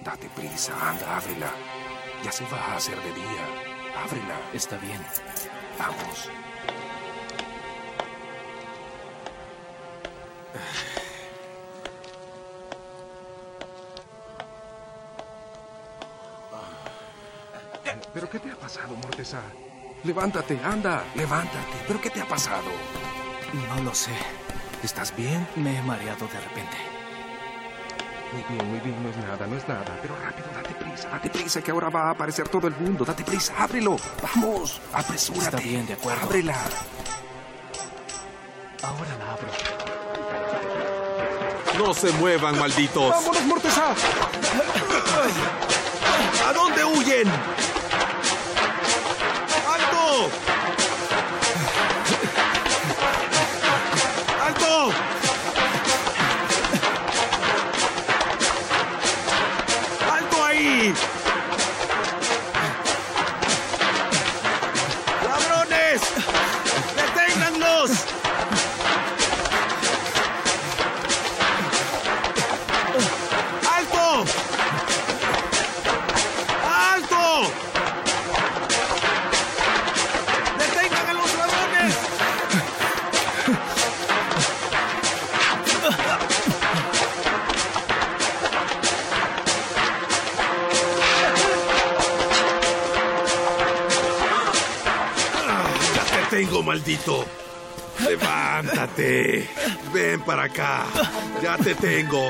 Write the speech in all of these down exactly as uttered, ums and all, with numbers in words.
Date prisa, anda, ábrela. Ya se va a hacer de día. Ábrela. Está bien. Vamos. ¿Pero qué te ha pasado, Morteza? Levántate, anda, levántate. ¿Pero qué te ha pasado? No lo sé. ¿Estás bien? Me he mareado de repente. Muy bien, muy bien, no es nada, no es nada. Pero rápido, date prisa, date prisa, que ahora va a aparecer todo el mundo. Date prisa, ábrelo. Vamos, apresúrate. Está bien, de acuerdo. Ábrela. Ahora la abro. ¡No se muevan, malditos! ¡Vámonos, Morteza! ¿A dónde huyen? ¡Alto! ¡Alto! ¡Alto ahí! ¡Ladrones! ¡Deténganlos! ¡Alto! ¡Alto! ¡Detengan a los ladrones! ¡Ya te tengo, maldito! ¡Levántate! ¡Ven para acá! ¡Ya te tengo!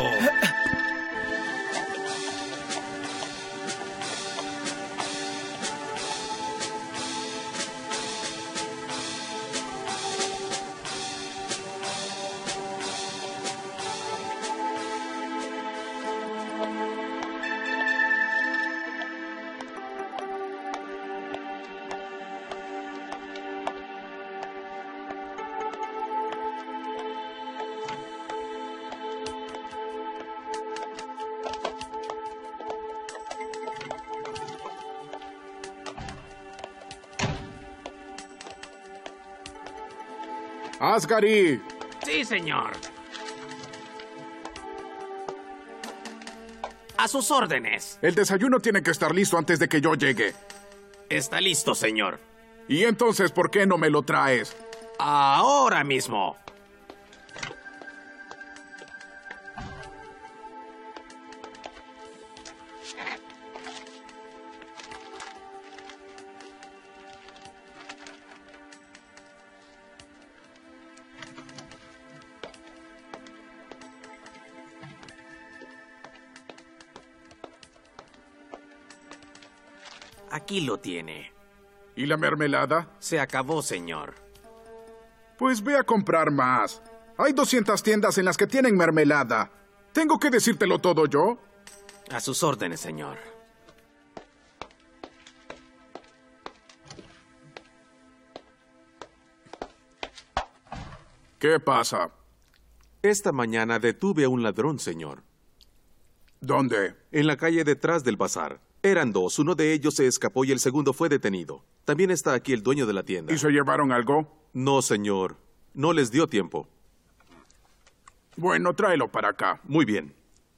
¡Asgari! Sí, señor. A sus órdenes. El desayuno tiene que estar listo antes de que yo llegue. Está listo, señor. ¿Y entonces por qué no me lo traes? Ahora mismo. Aquí lo tiene. ¿Y la mermelada? Se acabó, señor. Pues ve a comprar más. Hay doscientas tiendas en las que tienen mermelada. ¿Tengo que decírtelo todo yo? A sus órdenes, señor. ¿Qué pasa? Esta mañana detuve a un ladrón, señor. ¿Dónde? En la calle detrás del bazar. Eran dos. Uno de ellos se escapó y el segundo fue detenido. También está aquí el dueño de la tienda. ¿Y se llevaron algo? No, señor. No les dio tiempo. Bueno, tráelo para acá. Muy bien.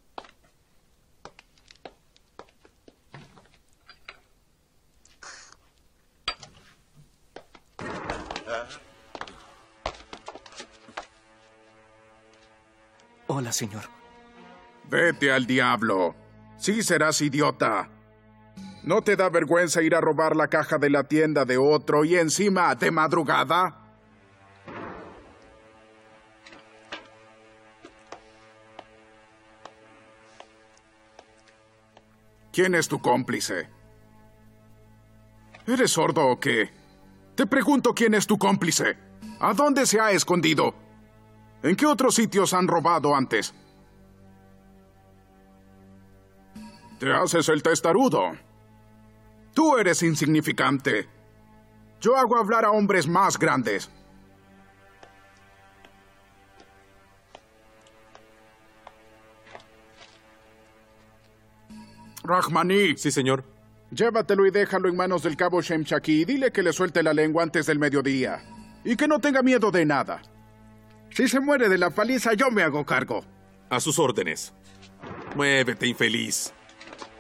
Hola, señor. Vete al diablo. Sí serás idiota. ¿No te da vergüenza ir a robar la caja de la tienda de otro y encima de madrugada? ¿Quién es tu cómplice? ¿Eres sordo o qué? Te pregunto quién es tu cómplice. ¿A dónde se ha escondido? ¿En qué otros sitios han robado antes? Te haces el testarudo. Tú eres insignificante. Yo hago hablar a hombres más grandes. Rahmani. Sí, señor. Llévatelo y déjalo en manos del cabo Shemshaki y dile que le suelte la lengua antes del mediodía. Y que no tenga miedo de nada. Si se muere de la paliza, yo me hago cargo. A sus órdenes. Muévete, infeliz.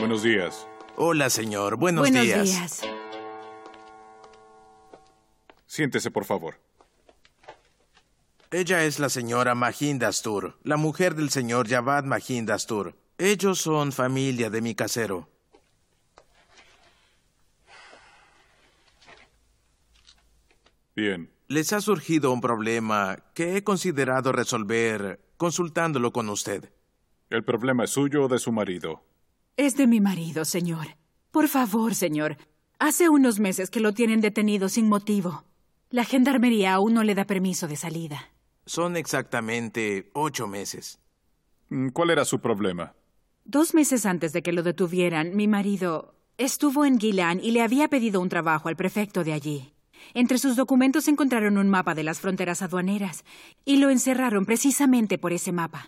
Buenos días. Hola, señor. Buenos, Buenos días. días. Siéntese, por favor. Ella es la señora Mahindastur, la mujer del señor Javad Mahindastur. Ellos son familia de mi casero. Bien. Les ha surgido un problema que he considerado resolver consultándolo con usted. ¿El problema es suyo o de su marido? Es de mi marido, señor. Por favor, señor. Hace unos meses que lo tienen detenido sin motivo. La gendarmería aún no le da permiso de salida. Son exactamente ocho meses. ¿Cuál era su problema? Dos meses antes de que lo detuvieran, mi marido estuvo en Gilan y le había pedido un trabajo al prefecto de allí. Entre sus documentos encontraron un mapa de las fronteras aduaneras y lo encerraron precisamente por ese mapa.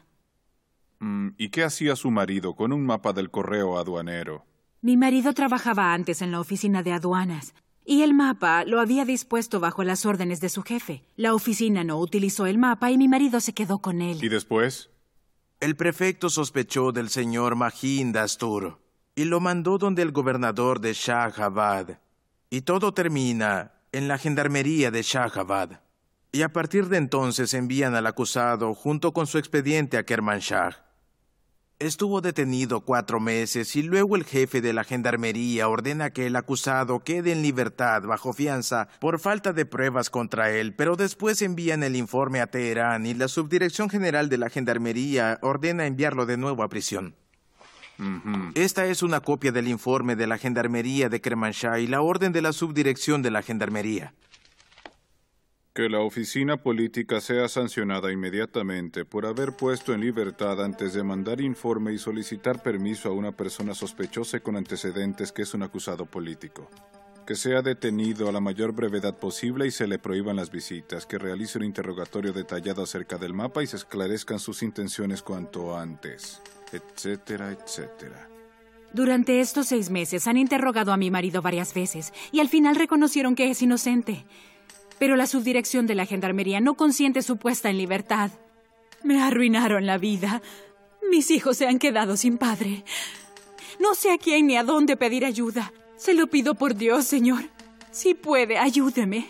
¿Y qué hacía su marido con un mapa del correo aduanero? Mi marido trabajaba antes en la oficina de aduanas y el mapa lo había dispuesto bajo las órdenes de su jefe. La oficina no utilizó el mapa y mi marido se quedó con él. ¿Y después? El prefecto sospechó del señor Mahindastur y lo mandó donde el gobernador de Shahabad. Y todo termina en la gendarmería de Shahabad. Y a partir de entonces envían al acusado junto con su expediente a Kermanshah. Estuvo detenido cuatro meses y luego el jefe de la gendarmería ordena que el acusado quede en libertad bajo fianza por falta de pruebas contra él, pero después envían el informe a Teherán y la Subdirección General de la Gendarmería ordena enviarlo de nuevo a prisión. Uh-huh. Esta es una copia del informe de la Gendarmería de Kermanshah y la orden de la Subdirección de la Gendarmería. Que la oficina política sea sancionada inmediatamente por haber puesto en libertad antes de mandar informe y solicitar permiso a una persona sospechosa y con antecedentes que es un acusado político. Que sea detenido a la mayor brevedad posible y se le prohíban las visitas, que realice un interrogatorio detallado acerca del mapa y se esclarezcan sus intenciones cuanto antes, etcétera, etcétera. Durante estos seis meses han interrogado a mi marido varias veces y al final reconocieron que es inocente. Pero la subdirección de la gendarmería no consiente su puesta en libertad. Me arruinaron la vida. Mis hijos se han quedado sin padre. No sé a quién ni a dónde pedir ayuda. Se lo pido por Dios, señor. Si puede, ayúdeme.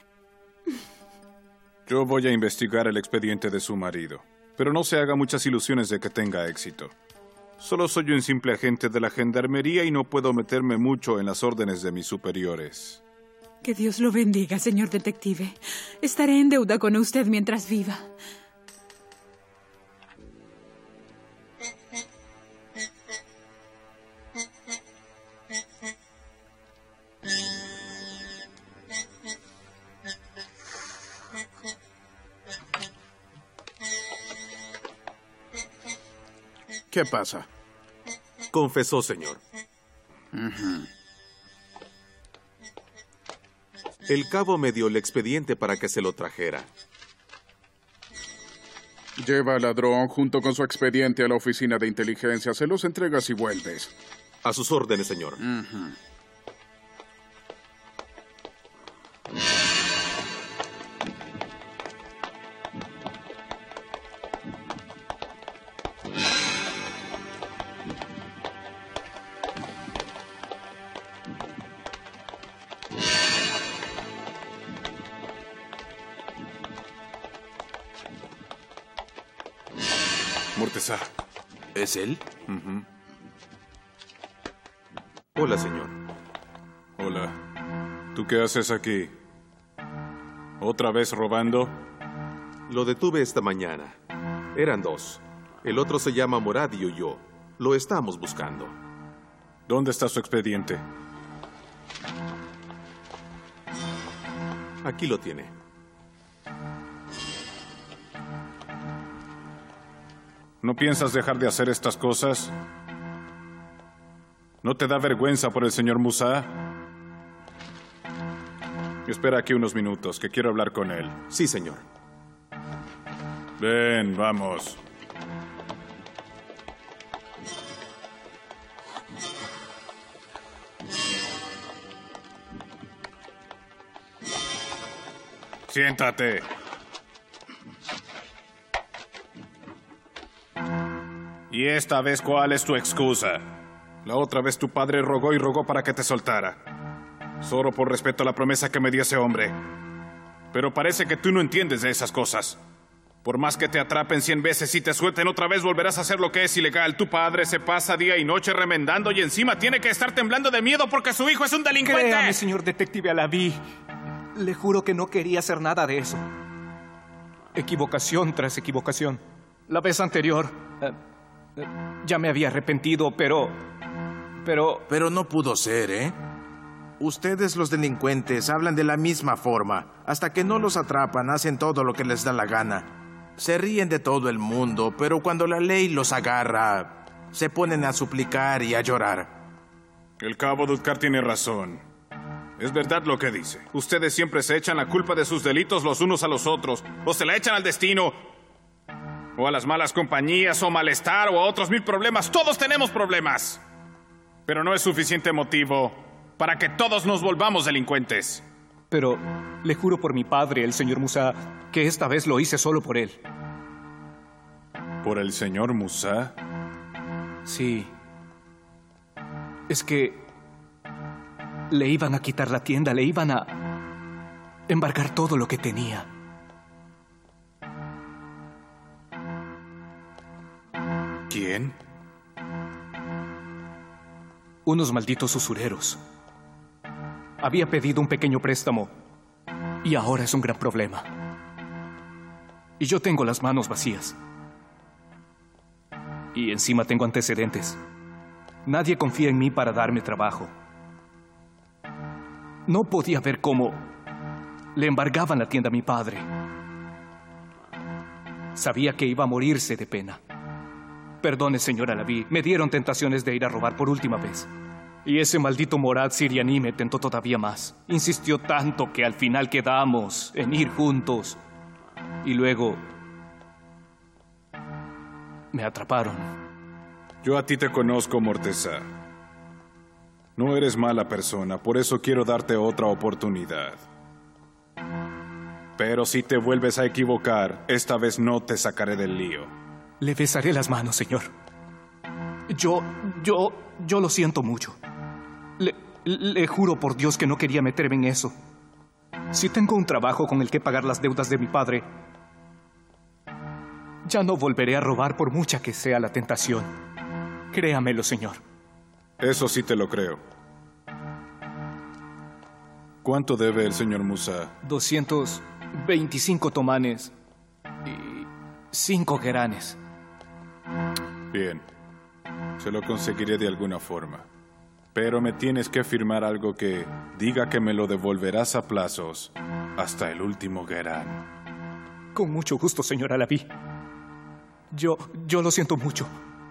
Yo voy a investigar el expediente de su marido, pero no se haga muchas ilusiones de que tenga éxito. Solo soy un simple agente de la gendarmería y no puedo meterme mucho en las órdenes de mis superiores. Que Dios lo bendiga, señor detective. Estaré en deuda con usted mientras viva. ¿Qué pasa? Confesó, señor. Uh-huh. El cabo me dio el expediente para que se lo trajera. Lleva al ladrón junto con su expediente a la oficina de inteligencia. Se los entregas y vuelves. A sus órdenes, señor. Uh-huh. Murteza. ¿Es él? Uh-huh. Hola, señor. Hola. ¿Tú qué haces aquí? ¿Otra vez robando? Lo detuve esta mañana. Eran dos. El otro se llama Morad y huyó. Lo estamos buscando. ¿Dónde está su expediente? Aquí lo tiene. ¿No piensas dejar de hacer estas cosas? ¿No te da vergüenza por el señor Musa? Espera aquí unos minutos, que quiero hablar con él. Sí, señor. Ven, vamos. Siéntate. ¿Y esta vez cuál es tu excusa? La otra vez tu padre rogó y rogó para que te soltara. Solo por respeto a la promesa que me dio ese hombre. Pero parece que tú no entiendes de esas cosas. Por más que te atrapen cien veces y te suelten otra vez, volverás a hacer lo que es ilegal. Tu padre se pasa día y noche remendando y encima tiene que estar temblando de miedo porque su hijo es un delincuente. Créame, señor detective Alaví. Le juro que no quería hacer nada de eso. Equivocación tras equivocación. La vez anterior, eh, eh, ya me había arrepentido, pero... Pero... Pero no pudo ser, ¿eh? Ustedes, los delincuentes, hablan de la misma forma. Hasta que no los atrapan, hacen todo lo que les da la gana. Se ríen de todo el mundo, pero cuando la ley los agarra, se ponen a suplicar y a llorar. El cabo Dudkar tiene razón. Es verdad lo que dice. Ustedes siempre se echan la culpa de sus delitos los unos a los otros, o se la echan al destino, o a las malas compañías, o malestar, o a otros mil problemas. Todos tenemos problemas. Pero no es suficiente motivo para que todos nos volvamos delincuentes. Pero le juro por mi padre, el señor Musa, que esta vez lo hice solo por él. ¿Por el señor Musa? Sí. Es que le iban a quitar la tienda, le iban a embargar todo lo que tenía. ¿Quién? Unos malditos usureros. Había pedido un pequeño préstamo y ahora es un gran problema. Y yo tengo las manos vacías. Y encima tengo antecedentes. Nadie confía en mí para darme trabajo. No podía ver cómo le embargaban la tienda a mi padre. Sabía que iba a morirse de pena. Perdone, señor Alaví, me dieron tentaciones de ir a robar por última vez. Y ese maldito Morad Siriani me tentó todavía más. Insistió tanto que al final quedamos en ir juntos. Y luego me atraparon. Yo a ti te conozco, Morteza. No eres mala persona, por eso quiero darte otra oportunidad. Pero si te vuelves a equivocar, esta vez no te sacaré del lío. Le besaré las manos, señor. Yo, yo, yo lo siento mucho. Le, le juro por Dios que no quería meterme en eso. Si tengo un trabajo con el que pagar las deudas de mi padre, ya no volveré a robar por mucha que sea la tentación. Créamelo, señor. Eso sí te lo creo. ¿Cuánto debe el señor Musa? doscientos veinticinco tomanes y cinco geranes. Bien. Se lo conseguiré de alguna forma. Pero me tienes que firmar algo que diga que me lo devolverás a plazos hasta el último gerán. Con mucho gusto, señor Alaví. Yo, yo lo siento mucho.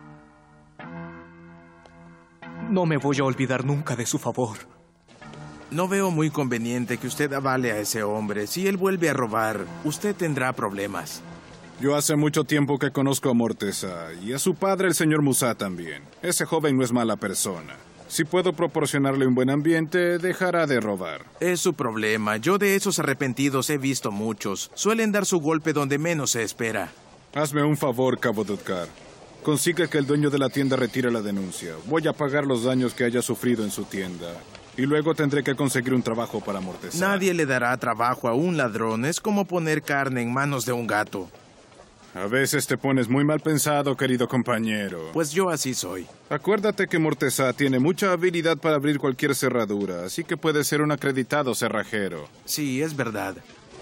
No me voy a olvidar nunca de su favor. No veo muy conveniente que usted avale a ese hombre. Si él vuelve a robar, usted tendrá problemas. Yo hace mucho tiempo que conozco a Morteza y a su padre, el señor Musa, también. Ese joven no es mala persona. Si puedo proporcionarle un buen ambiente, dejará de robar. Es su problema. Yo de esos arrepentidos he visto muchos. Suelen dar su golpe donde menos se espera. Hazme un favor, cabo Dudkar. Consigue que el dueño de la tienda retire la denuncia. Voy a pagar los daños que haya sufrido en su tienda. Y luego tendré que conseguir un trabajo para Morteza. Nadie le dará trabajo a un ladrón. Es como poner carne en manos de un gato. A veces te pones muy mal pensado, querido compañero. Pues yo así soy. Acuérdate que Morteza tiene mucha habilidad para abrir cualquier cerradura, así que puede ser un acreditado cerrajero. Sí, es verdad.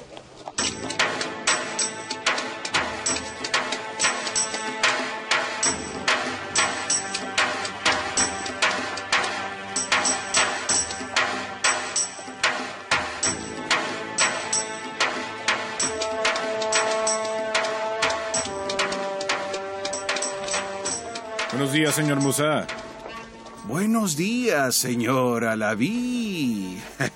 Buenos días, señor Musa. Buenos días, señor Alaví.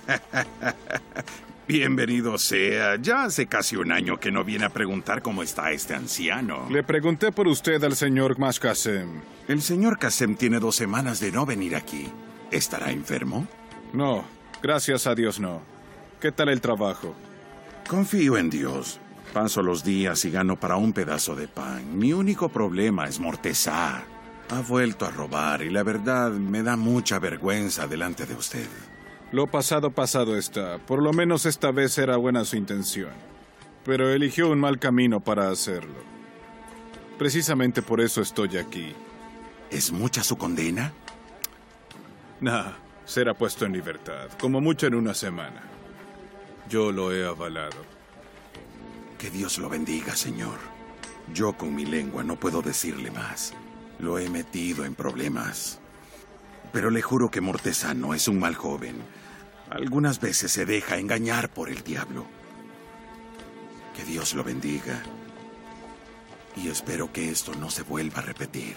Bienvenido sea. Ya hace casi un año que no viene a preguntar cómo está este anciano. Le pregunté por usted al señor Mashkasem. El señor Kasem tiene dos semanas de no venir aquí. ¿Estará enfermo? No, gracias a Dios no. ¿Qué tal el trabajo? Confío en Dios. Paso los días y gano para un pedazo de pan. Mi único problema es Morteza. Ha vuelto a robar y la verdad me da mucha vergüenza delante de usted. Lo pasado pasado está. Por lo menos esta vez era buena su intención. Pero eligió un mal camino para hacerlo. Precisamente por eso estoy aquí. ¿Es mucha su condena? Nah, será puesto en libertad, como mucho en una semana. Yo lo he avalado. Que Dios lo bendiga, señor. Yo con mi lengua no puedo decirle más. Lo he metido en problemas. Pero le juro que Mortesano es un mal joven. Algunas veces se deja engañar por el diablo. Que Dios lo bendiga. Y espero que esto no se vuelva a repetir.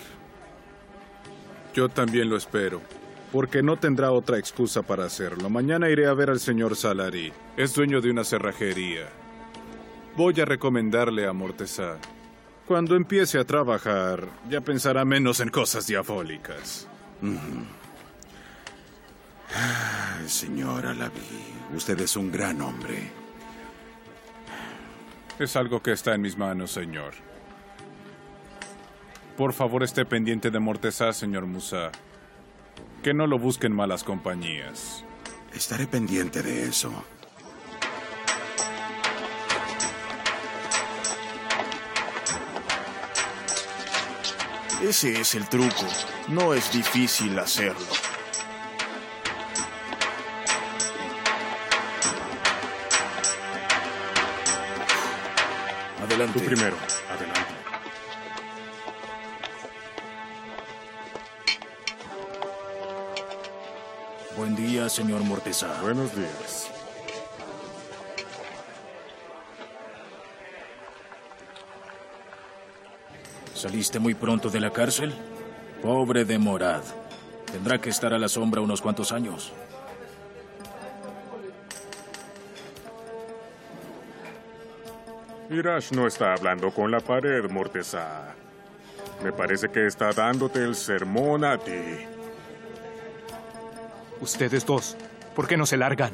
Yo también lo espero, porque no tendrá otra excusa para hacerlo. Mañana iré a ver al señor Salari. Es dueño de una cerrajería. Voy a recomendarle a Mortesá. Cuando empiece a trabajar, ya pensará menos en cosas diabólicas. Mm. Ah, señor Alaví, usted es un gran hombre. Es algo que está en mis manos, señor. Por favor, esté pendiente de Mortesá, señor Musa. Que no lo busquen malas compañías. Estaré pendiente de eso. Ese es el truco. No es difícil hacerlo. Adelante. Tú primero. Adelante. Buen día, señor Mortesá. Buenos días. ¿Saliste muy pronto de la cárcel? Pobre de Morad. Tendrá que estar a la sombra unos cuantos años. Irash no está hablando con la pared, Mortesá. Me parece que está dándote el sermón a ti. Ustedes dos, ¿por qué no se largan?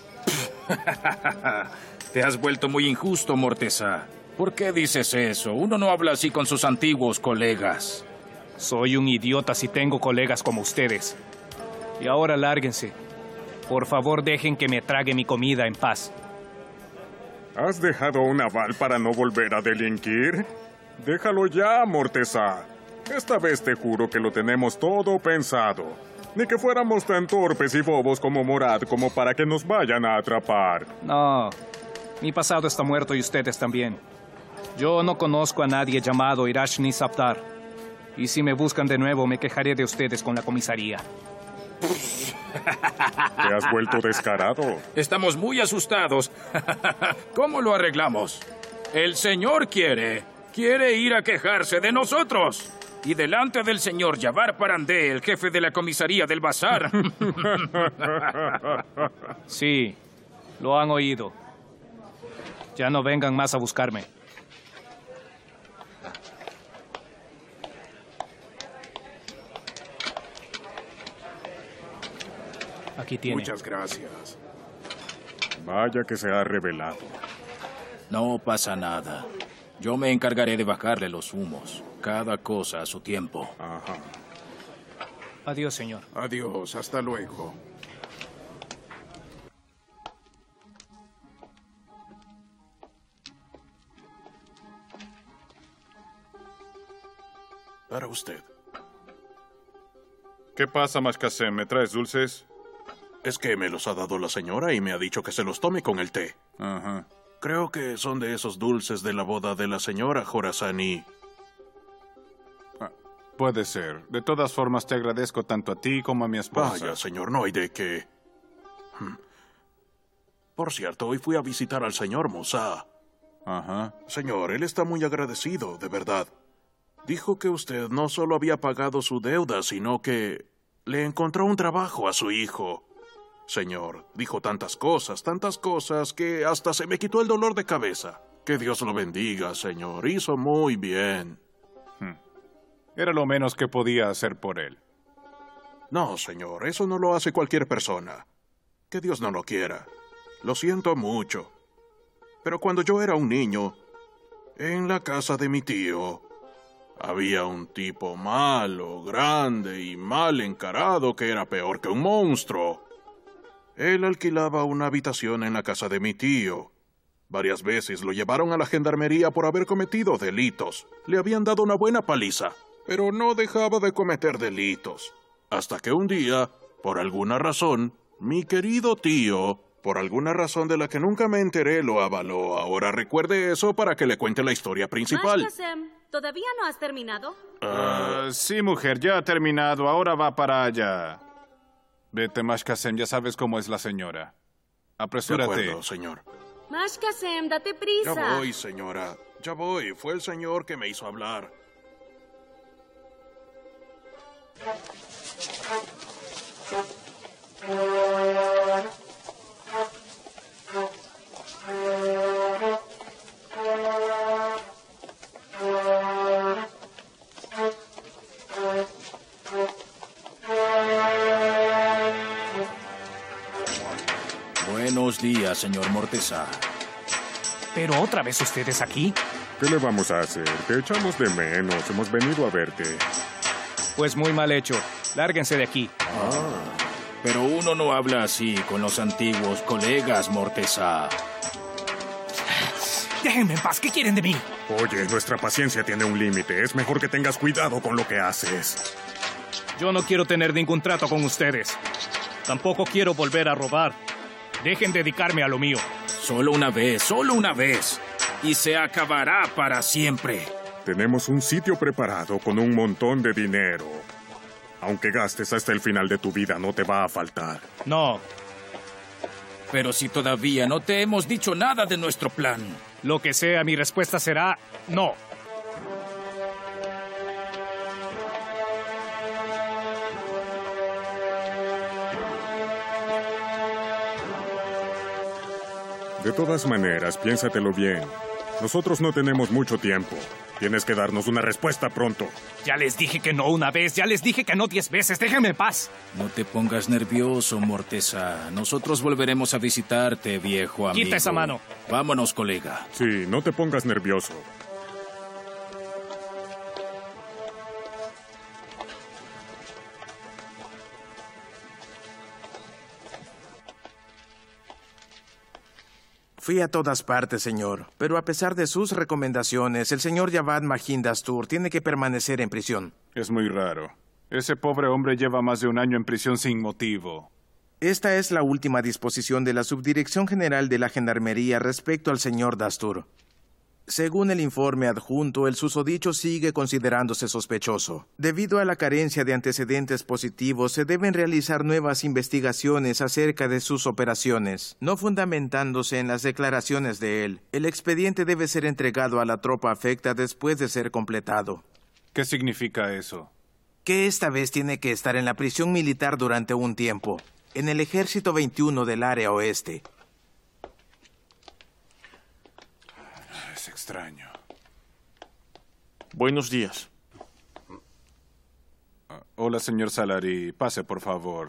Te has vuelto muy injusto, Mortesá. ¿Por qué dices eso? Uno no habla así con sus antiguos colegas. Soy un idiota si tengo colegas como ustedes. Y ahora lárguense. Por favor, dejen que me trague mi comida en paz. ¿Has dejado un aval para no volver a delinquir? Déjalo ya, Mortesá. Esta vez te juro que lo tenemos todo pensado. Ni que fuéramos tan torpes y bobos como Morad como para que nos vayan a atrapar. No, mi pasado está muerto y ustedes también. Yo no conozco a nadie llamado Irashni Saptar. Y si me buscan de nuevo, me quejaré de ustedes con la comisaría. ¿Te has vuelto descarado? Estamos muy asustados. ¿Cómo lo arreglamos? El señor quiere, quiere ir a quejarse de nosotros. Y delante del señor Yavar Parandé, el jefe de la comisaría del bazar. Sí, lo han oído. Ya no vengan más a buscarme. Aquí tiene. Muchas gracias. Vaya que se ha revelado. No pasa nada. Yo me encargaré de bajarle los humos. Cada cosa a su tiempo. Ajá. Adiós, señor. Adiós, hasta luego. Para usted. ¿Qué pasa, Mashkasem? ¿Me traes dulces? Es que me los ha dado la señora y me ha dicho que se los tome con el té. Ajá. Creo que son de esos dulces de la boda de la señora Jorazani. Ah, puede ser. De todas formas, te agradezco tanto a ti como a mi esposa. Vaya, señor, no hay de qué. Por cierto, hoy fui a visitar al señor Musa. Ajá. Señor, él está muy agradecido, de verdad. Dijo que usted no solo había pagado su deuda, sino que le encontró un trabajo a su hijo. Señor, dijo tantas cosas, tantas cosas, que hasta se me quitó el dolor de cabeza. Que Dios lo bendiga, señor. Hizo muy bien. Hmm. Era lo menos que podía hacer por él. No, señor, eso no lo hace cualquier persona. Que Dios no lo quiera. Lo siento mucho. Pero cuando yo era un niño, en la casa de mi tío, Había un tipo malo, grande y mal encarado que era peor que un monstruo. Él alquilaba una habitación en la casa de mi tío. Varias veces lo llevaron a la gendarmería por haber cometido delitos. Le habían dado una buena paliza, pero no dejaba de cometer delitos. Hasta que un día, por alguna razón, mi querido tío, por alguna razón de la que nunca me enteré, lo avaló. Ahora recuerde eso para que le cuente la historia principal. Mashkasem, ¿todavía no has terminado? Ah, sí, mujer, ya ha terminado. Ahora va para allá. Vete, Mashkasem, ya sabes cómo es la señora. Apresúrate. De acuerdo, señor. Mashkasem, date prisa. Ya voy, señora. Ya voy. Fue el señor que me hizo hablar. Buenos días, señor Morteza. ¿Pero otra vez ustedes aquí? ¿Qué le vamos a hacer? Te echamos de menos. Hemos venido a verte. Pues muy mal hecho. Lárguense de aquí. Ah, pero uno no habla así con los antiguos colegas, Morteza. Déjenme en paz. ¿Qué quieren de mí? Oye, nuestra paciencia tiene un límite. Es mejor que tengas cuidado con lo que haces. Yo no quiero tener ningún trato con ustedes. Tampoco quiero volver a robar. Dejen dedicarme a lo mío. Solo una vez, solo una vez. Y se acabará para siempre. Tenemos un sitio preparado con un montón de dinero. Aunque gastes hasta el final de tu vida, no te va a faltar. No. Pero si todavía no te hemos dicho nada de nuestro plan. Lo que sea, mi respuesta será no. De todas maneras, piénsatelo bien. Nosotros no tenemos mucho tiempo. Tienes que darnos una respuesta pronto. Ya les dije que no una vez, ya les dije que no diez veces. Déjenme en paz. No te pongas nervioso, Morteza. Nosotros volveremos a visitarte, viejo amigo. Quita esa mano. Vámonos, colega. Sí, no te pongas nervioso. Fui a todas partes, señor, pero a pesar de sus recomendaciones, el señor Javad Mahin Dastur tiene que permanecer en prisión. Es muy raro. Ese pobre hombre lleva más de un año en prisión sin motivo. Esta es la última disposición de la Subdirección General de la Gendarmería respecto al señor Dastur. Según el informe adjunto, el susodicho sigue considerándose sospechoso. Debido a la carencia de antecedentes positivos, se deben realizar nuevas investigaciones acerca de sus operaciones, no fundamentándose en las declaraciones de él. El expediente debe ser entregado a la tropa afecta después de ser completado. ¿Qué significa eso? Que esta vez tiene que estar en la prisión militar durante un tiempo, en el Ejército veintiuno del área oeste. Es extraño. Buenos días. Uh, hola, señor Salari. Pase, por favor.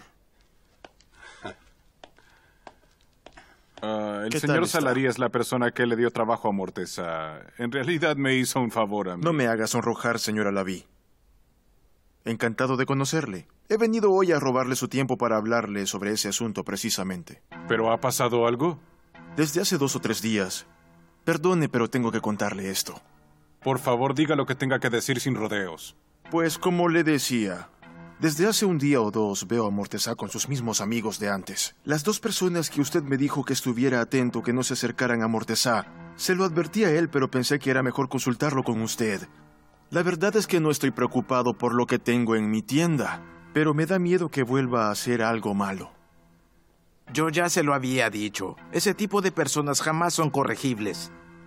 Uh, el señor Salari es la persona que le dio trabajo a Morteza. En realidad me hizo un favor a mí. No me haga sonrojar, señora Laví. Encantado de conocerle. He venido hoy a robarle su tiempo para hablarle sobre ese asunto precisamente. ¿Pero ha pasado algo? Desde hace dos o tres días. Perdone, pero tengo que contarle esto. Por favor, diga lo que tenga que decir sin rodeos. Pues como le decía, desde hace un día o dos veo a Morteza con sus mismos amigos de antes. Las dos personas que usted me dijo que estuviera atento, que no se acercaran a Morteza, se lo advertí a él, pero pensé que era mejor consultarlo con usted. La verdad es que no estoy preocupado por lo que tengo en mi tienda, pero me da miedo que vuelva a hacer algo malo. Yo ya se lo había dicho. Ese tipo de personas jamás son corregibles.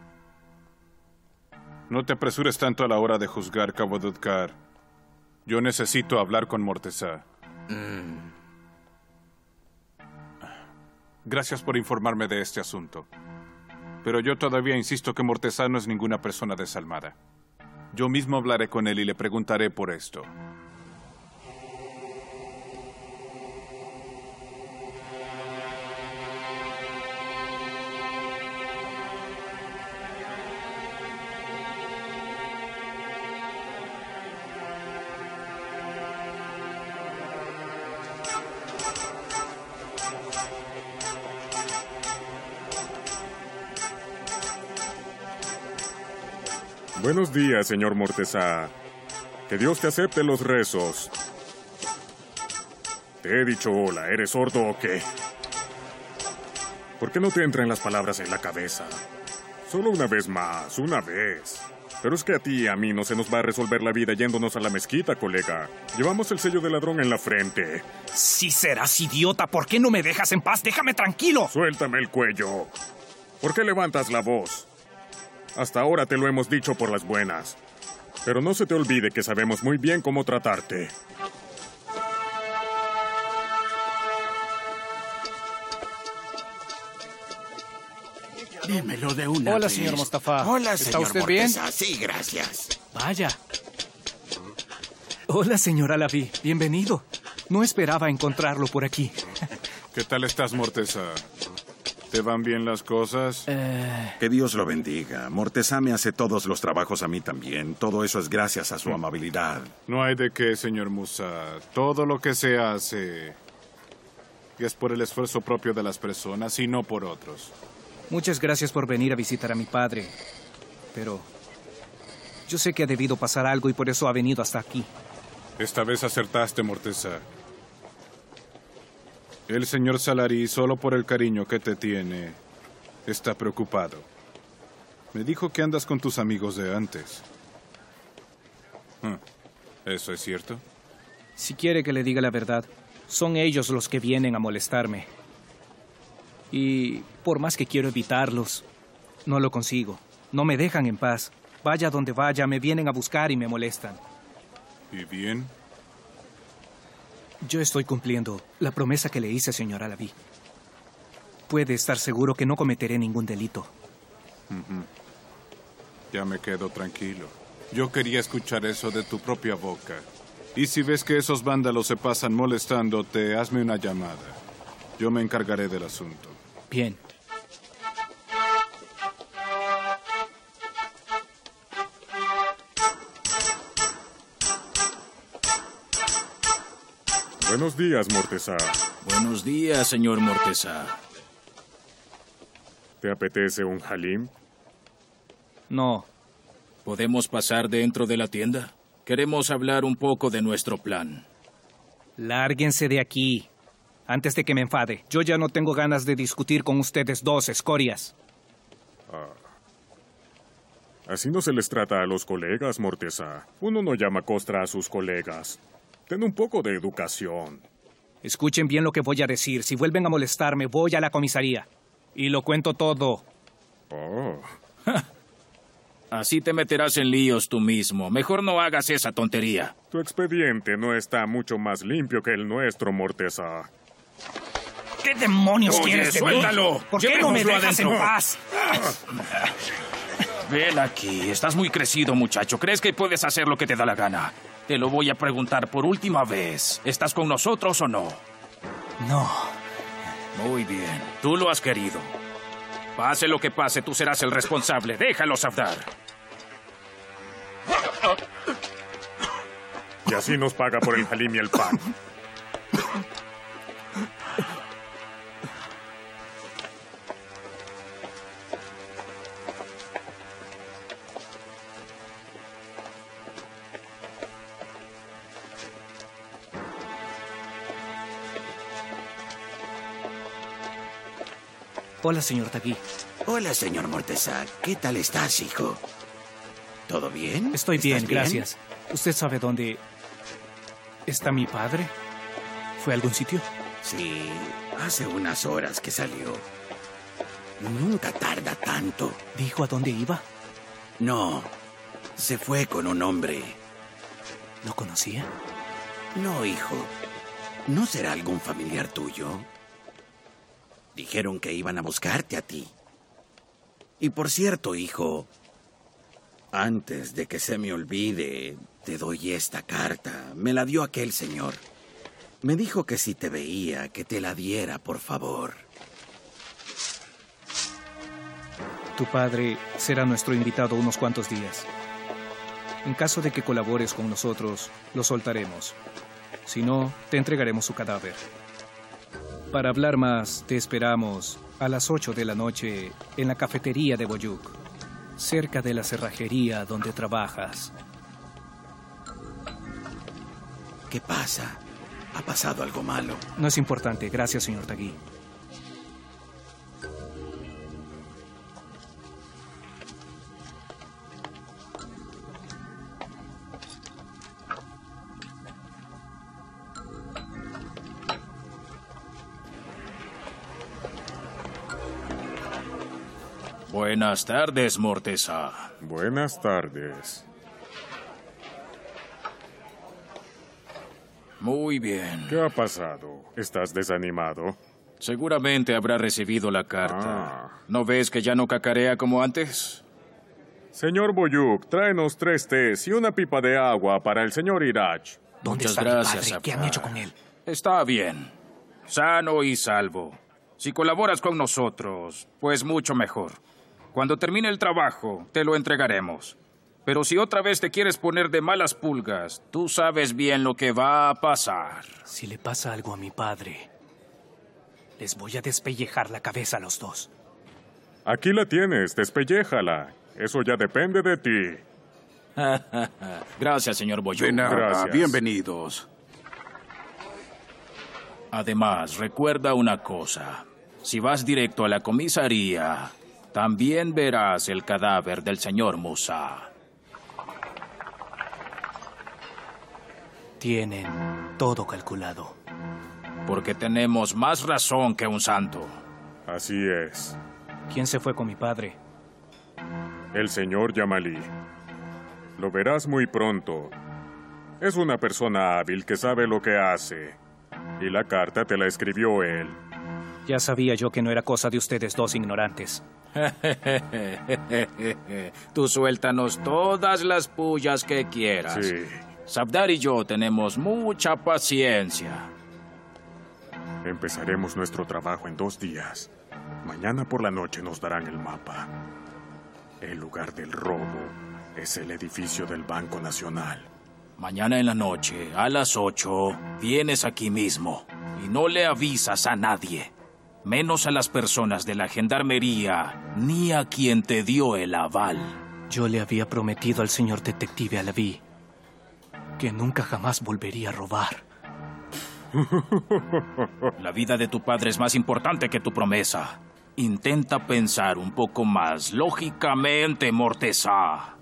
No te apresures tanto a la hora de juzgar, Cabo Dudkar. Yo necesito hablar con Morteza. Mm. Gracias por informarme de este asunto. Pero yo todavía insisto que Morteza no es ninguna persona desalmada. Yo mismo hablaré con él y le preguntaré por esto. Buenos días, señor Mortesá. Que Dios te acepte los rezos. Te he dicho hola, ¿eres sordo o qué? ¿Por qué no te entran las palabras en la cabeza? Solo una vez más, una vez. Pero es que a ti y a mí no se nos va a resolver la vida yéndonos a la mezquita, colega. Llevamos el sello de ladrón en la frente. Si serás idiota, ¿por qué no me dejas en paz? ¡Déjame tranquilo! Suéltame el cuello. ¿Por qué levantas la voz? Hasta ahora te lo hemos dicho por las buenas. Pero no se te olvide que sabemos muy bien cómo tratarte. Dímelo de una Hola, vez. señor Mostafa. Hola, ¿Está señor usted bien? Mortesá. Sí, gracias. Vaya. Hola, señor Alaví. Bienvenido. No esperaba encontrarlo por aquí. ¿Qué tal estás, Mortesá? ¿Te van bien las cosas? Eh... Que Dios lo bendiga. Mortesá me hace todos los trabajos a mí también. Todo eso es gracias a su amabilidad. No hay de qué, señor Musa. Todo lo que se hace es por el esfuerzo propio de las personas y no por otros. Muchas gracias por venir a visitar a mi padre. Pero yo sé que ha debido pasar algo y por eso ha venido hasta aquí. Esta vez acertaste, Mortesá. El señor Salarí, solo por el cariño que te tiene, está preocupado. Me dijo que andas con tus amigos de antes. ¿Eso es cierto? Si quiere que le diga la verdad, son ellos los que vienen a molestarme. Y por más que quiero evitarlos, no lo consigo. No me dejan en paz. Vaya donde vaya, me vienen a buscar y me molestan. ¿Y bien? Yo estoy cumpliendo la promesa que le hice, señor Alaví. Puede estar seguro que no cometeré ningún delito. Uh-huh. Ya me quedo tranquilo. Yo quería escuchar eso de tu propia boca. Y si ves que esos vándalos se pasan molestándote, hazme una llamada. Yo me encargaré del asunto. Bien. Buenos días, Mortesá. Buenos días, señor Mortesá. ¿Te apetece un halim? No. ¿Podemos pasar dentro de la tienda? Queremos hablar un poco de nuestro plan. Lárguense de aquí, antes de que me enfade. Yo ya no tengo ganas de discutir con ustedes dos, escorias. Ah. Así no se les trata a los colegas, Mortesá. Uno no llama costra a sus colegas. Ten un poco de educación. Escuchen bien lo que voy a decir. Si vuelven a molestarme, voy a la comisaría. Y lo cuento todo. Oh. Así te meterás en líos tú mismo. Mejor no hagas esa tontería. Tu expediente no está mucho más limpio que el nuestro, Mortesá. ¿Qué demonios Oye, quieres de suéltalo. mí? ¿Por qué no me Llevémoslo dejas adentro. en paz? Ven aquí. Estás muy crecido, muchacho. ¿Crees que puedes hacer lo que te da la gana? Te lo voy a preguntar por última vez. ¿Estás con nosotros o no? No. Muy bien. Tú lo has querido. Pase lo que pase, tú serás el responsable. Déjalo, Safdar. Y así nos paga por el halim y el pan. Hola, señor Tagui. Hola, señor Mortesá. ¿Qué tal estás, hijo? ¿Todo bien? Estoy bien, ¿Estás bien? gracias. ¿Usted sabe dónde está mi padre? ¿Fue a algún sitio? Sí, hace unas horas que salió. Nunca tarda tanto. ¿Dijo a dónde iba? No, se fue con un hombre. ¿Lo conocía? No, hijo. ¿No será algún familiar tuyo? Dijeron que iban a buscarte a ti. Y por cierto, hijo, antes de que se me olvide, te doy esta carta. Me la dio aquel señor. Me dijo que si te veía, que te la diera, por favor. Tu padre será nuestro invitado unos cuantos días. En caso de que colabores con nosotros, lo soltaremos. Si no, te entregaremos su cadáver. Para hablar más, te esperamos a las ocho de la noche en la cafetería de Boyuk. cerca de la cerrajería donde trabajas. ¿Qué pasa? ¿Ha pasado algo malo? No es importante. Gracias, señor Tagui. Buenas tardes, Morteza. Buenas tardes. Muy bien. ¿Qué ha pasado? ¿Estás desanimado? Seguramente habrá recibido la carta. Ah. ¿No ves que ya no cacarea como antes? Señor Boyuk, tráenos tres tés y una pipa de agua para el señor Irach. ¿Dónde Muchas está gracias, mi padre? ¿Qué han Afar. hecho con él? Está bien. Sano y salvo. Si colaboras con nosotros, pues mucho mejor. Cuando termine el trabajo, te lo entregaremos. Pero si otra vez te quieres poner de malas pulgas, tú sabes bien lo que va a pasar. Si le pasa algo a mi padre, les voy a despellejar la cabeza a los dos. Aquí la tienes, despelléjala. Eso ya depende de ti. Gracias, señor Boyuk. De nada, Gracias. bienvenidos. Además, recuerda una cosa. Si vas directo a la comisaría, también verás el cadáver del señor Musa. Tienen todo calculado. Porque tenemos más razón que un santo. Así es. ¿Quién se fue con mi padre? El señor Yamalí. Lo verás muy pronto. Es una persona hábil que sabe lo que hace. Y la carta te la escribió él. Ya sabía yo que no era cosa de ustedes dos ignorantes. Tú suéltanos todas las pullas que quieras. Sí. Safdar y yo tenemos mucha paciencia. Empezaremos nuestro trabajo en dos días. Mañana por la noche nos darán el mapa. El lugar del robo es el edificio del Banco Nacional. Mañana en la noche, a las ocho, vienes aquí mismo. Y no le avisas a nadie. Menos a las personas de la gendarmería, ni a quien te dio el aval. Yo le había prometido al señor detective Alaví que nunca jamás volvería a robar. La vida de tu padre es más importante que tu promesa. Intenta pensar un poco más lógicamente, Morteza.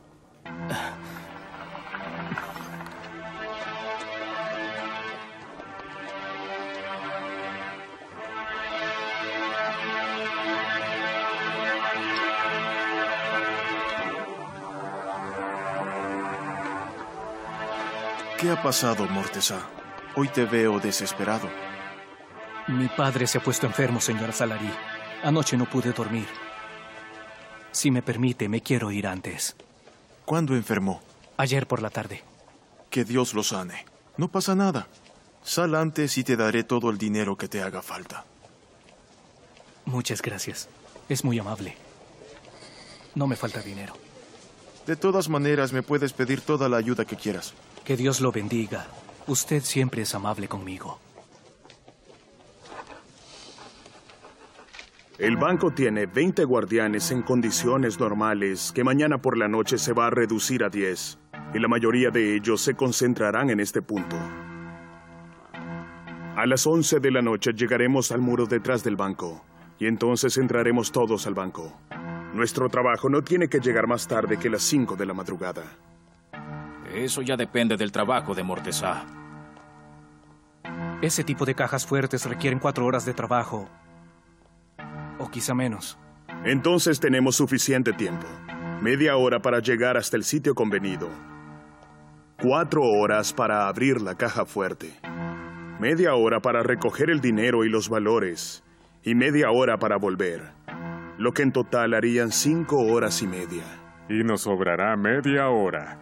¿Qué ha pasado, Morteza? Hoy te veo desesperado. Mi padre se ha puesto enfermo, señora Salarí. Anoche no pude dormir. Si me permite, me quiero ir antes. ¿Cuándo enfermó? Ayer por la tarde. Que Dios lo sane. No pasa nada. Sal antes y te daré todo el dinero que te haga falta. Muchas gracias. Es muy amable. No me falta dinero. De todas maneras, me puedes pedir toda la ayuda que quieras. Que Dios lo bendiga. Usted siempre es amable conmigo. El banco tiene veinte guardianes en condiciones normales que mañana por la noche se va a reducir a diez. Y la mayoría de ellos se concentrarán en este punto. A las once de la noche llegaremos al muro detrás del banco. Y entonces entraremos todos al banco. Nuestro trabajo no tiene que llegar más tarde que las cinco de la madrugada. Eso ya depende del trabajo de Morteza. Ese tipo de cajas fuertes requieren cuatro horas de trabajo. O quizá menos. Entonces tenemos suficiente tiempo. Media hora para llegar hasta el sitio convenido. Cuatro horas para abrir la caja fuerte. Media hora para recoger el dinero y los valores. Y media hora para volver. Lo que en total harían cinco horas y media. Y nos sobrará media hora.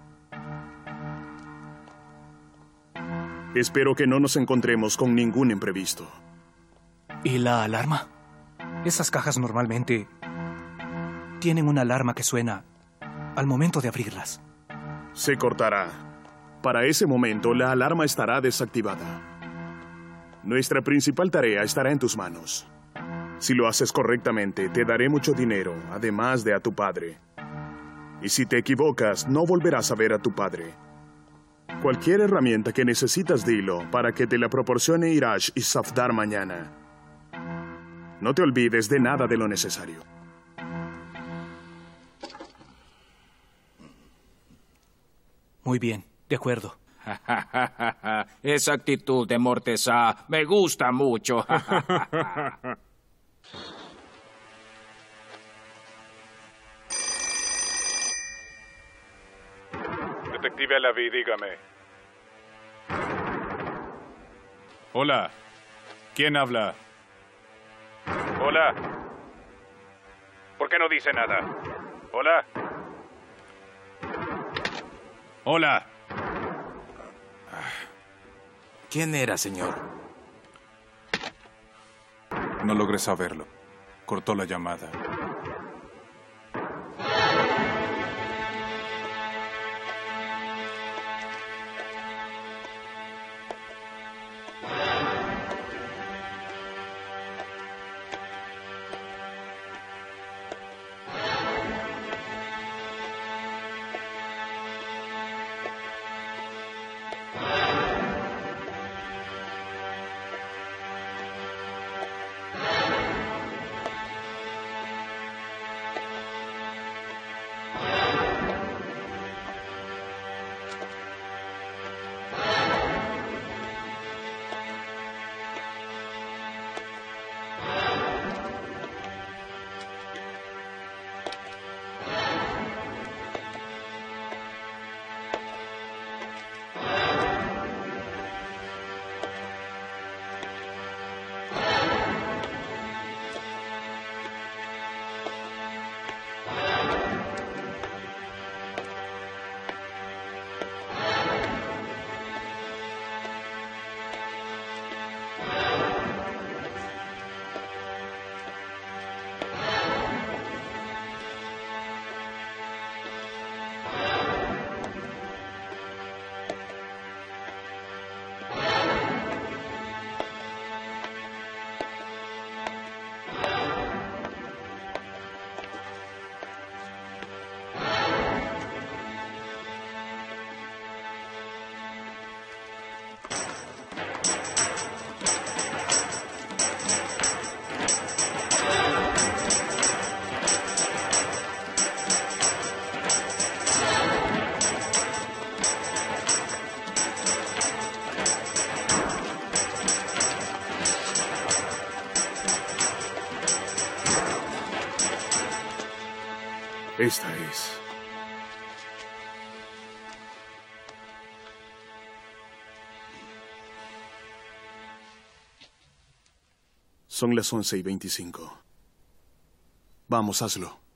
Espero que no nos encontremos con ningún imprevisto. ¿Y la alarma? Esas cajas normalmente tienen una alarma que suena al momento de abrirlas. Se cortará. Para ese momento, la alarma estará desactivada. Nuestra principal tarea estará en tus manos. Si lo haces correctamente, te daré mucho dinero, además de a tu padre. Y si te equivocas, no volverás a ver a tu padre. Cualquier herramienta que necesitas, dilo, para que te la proporcione Irash y Safdar mañana. No te olvides de nada de lo necesario. Muy bien, de acuerdo. Esa actitud de Mortesá me gusta mucho. Detective Alaví, dígame. Hola. ¿Quién habla? Hola. ¿Por qué no dice nada? Hola. Hola. ¿Quién era, señor? No logré saberlo. Cortó la llamada. Esta es. Son las once y veinticinco. Vamos, hazlo.